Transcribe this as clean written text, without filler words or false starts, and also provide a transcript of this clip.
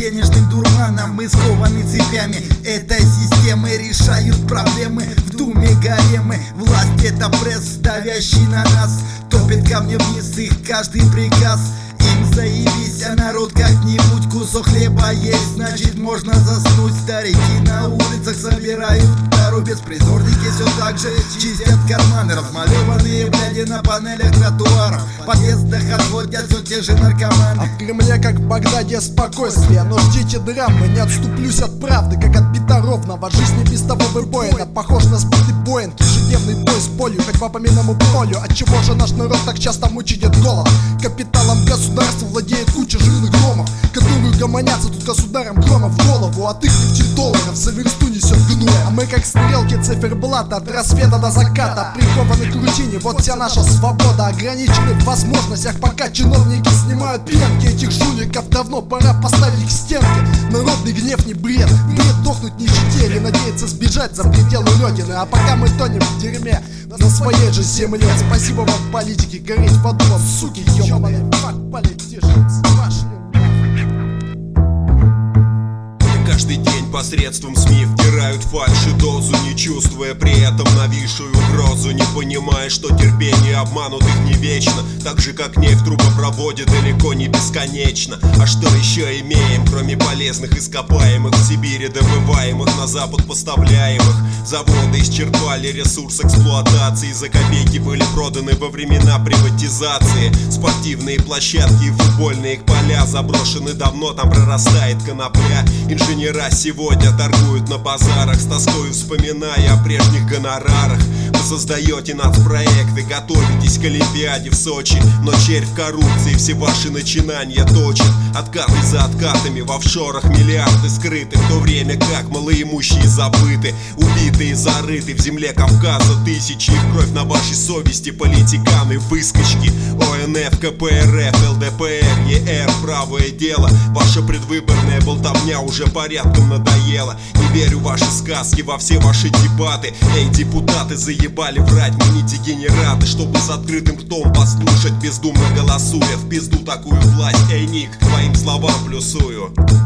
денежным дурманом. Мы скованы цепями этой системы, решают проблемы в думе гаремы. Власть — это пресс, давящий на нас, топит камни вниз их каждый приказ. Им заебись, а народ как-нибудь кусок хлеба есть, значит можно заснуть. Старики на улицах собирают дару, беспризорники все так же чистят карманы. Размалеванные бляди на панелях тротуаров, в подъездах отводят все те же наркоманы. А в Кремле, как в Багдаде, спокойствие, но ждите драмы. Не отступлюсь от правды, как отбита ровно. В жизни без того выбоина, похож на сбитый Боинг. Ежедневный бой с болью, хоть по поминному полю. Отчего же наш народ так часто мучит голод? Капиталом государства владеет куча жирных громов, которые гомонятся тут государем грома в голову. От их $50 за версту несет гноя. А мы как стрелки циферблата, от рассвета до заката прикованы к рутине, вот вся наша свобода. Ограничены в возможностях, пока чиновники снимают пенки. Этих жуликов давно пора поставить к стенке. Народный гнев не бред, бред дохнуть в нищете или надеяться сбежать за пределы родины. А пока мы тонем в дерьме на своей же земле, спасибо вам, политики, гореть в аду вам, суки ёбаные. Fuck politicians, пошли. Каждый день посредством СМИ втирают фальшь и дозу, не чувствуя при этом нависшую угрозу. Не понимая, что терпение обманутых не вечно, так же как нефть в трубопроводе далеко не бесконечно. А что еще имеем, кроме полезных ископаемых в Сибири добываемых, на запад поставляемых? Заводы исчерпали ресурс эксплуатации, за копейки были проданы во времена приватизации. Спортивные площадки и футбольные поля заброшены давно, там прорастает конопля. Инженера сегодня торгуют на базарах, с тоской вспоминая о прежних гонорарах. Вы создаете нацпроекты, готовитесь к Олимпиаде в Сочи, но червь коррупции все ваши начинания точит. Откаты за откатами, в офшорах миллиарды скрыты, в то время как малоимущие забыты, убитые зарыты в земле Кавказа тысячи. Их кровь на вашей совести, политиканы, выскочки. ОНФ, КПРФ, ЛДПР, ЕР, правое дело. Ваша предвыборная болтовня уже порядком надоела. Не верю в ваши сказки, во все ваши дебаты. Эй, депутаты, заебали врать, мы не дегенераты, чтобы с открытым ртом послушать, бездумно голосуя в пизду такую власть. Эй, Ник, твоим словам плюсую.